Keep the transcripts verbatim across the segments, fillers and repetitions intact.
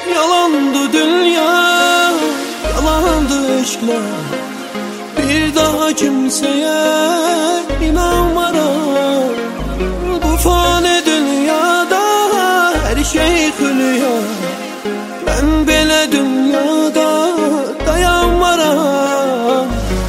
Yalandı dünya, yalandı eşkler. Bir daha kimseye inanmaram. Bu fani dünyada her şey hülya. Ben belə dünyada dayanmaram.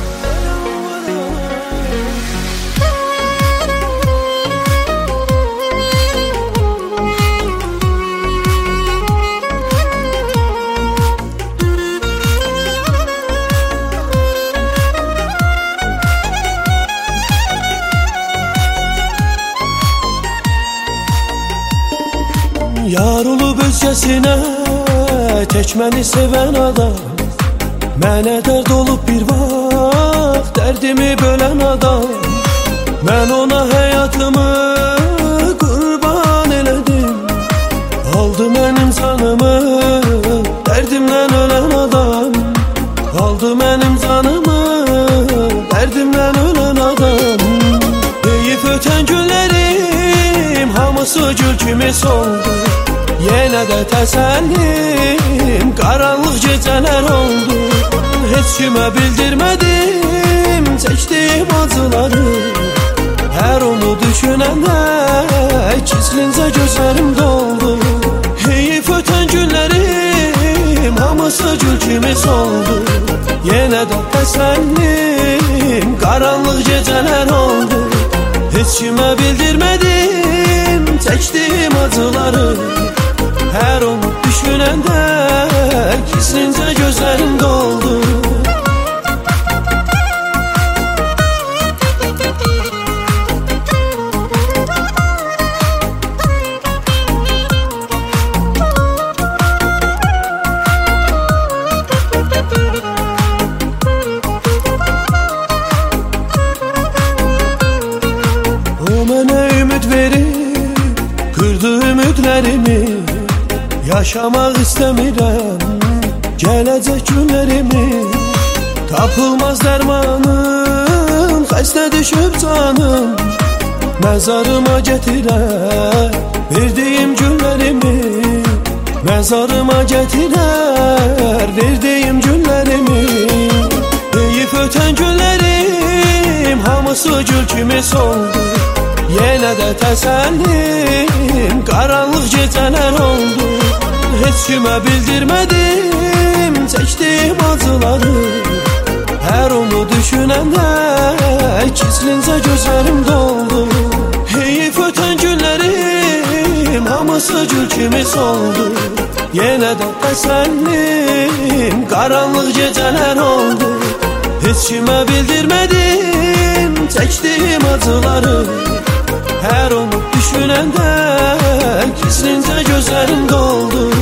Yar olub özgəsinə tək məni sevən adam. Mənə dərd olub bir vaxt dərdimi bölən adam. Mən ona həyatımı qurban elədim. Aldı mənim canımı dərdimdən ölən adam. Aldı mənim canımı dərdimdən ölən adam. Deyib ötən günlərim hamısı gül kimi soldu. Yenə də təsəllim qaranlıq gecələr oldu. Heç kimə bildirmədim çəkdiyim acıları. Hər onu düşünəndə kislincə gözlərim doldu. Heyif ötən günlərim hamısı gül kimi soldu. Yenə də təsəllim qaranlıq gecələr oldu. Heç kimə bildirmədim çəkdiyim acıları. Hər onu düşünəndə kislincə gözlərim doldu. O mənə ümid verib qırdı ümidlərimi. Yaşamaq istəmirəm gələcək günlərimi. Tapılmaz dərmanım, xəstə düşüb canım. Məzarıma gətirər verdiyim günlərimi. Məzarıma gətirər verdiyim günlərimi. Deyib ötən günlərim hamısı gül kimi soldu. Yenə də təsəllim qaranlıq gecələr oldu. Heç kimə bildirmədim çəkdiyim acıları. Hər onu düşünəndə kislincə gözlərim doldu. Heyif ötən günlərim hamısı gül kimi soldu. Yenə də təsəllim qaranlıq gecələr oldu. Heç kimə bildirmədim çəkdiyim acıları. Hər onu düşünəndə kislincə gözlərim doldu.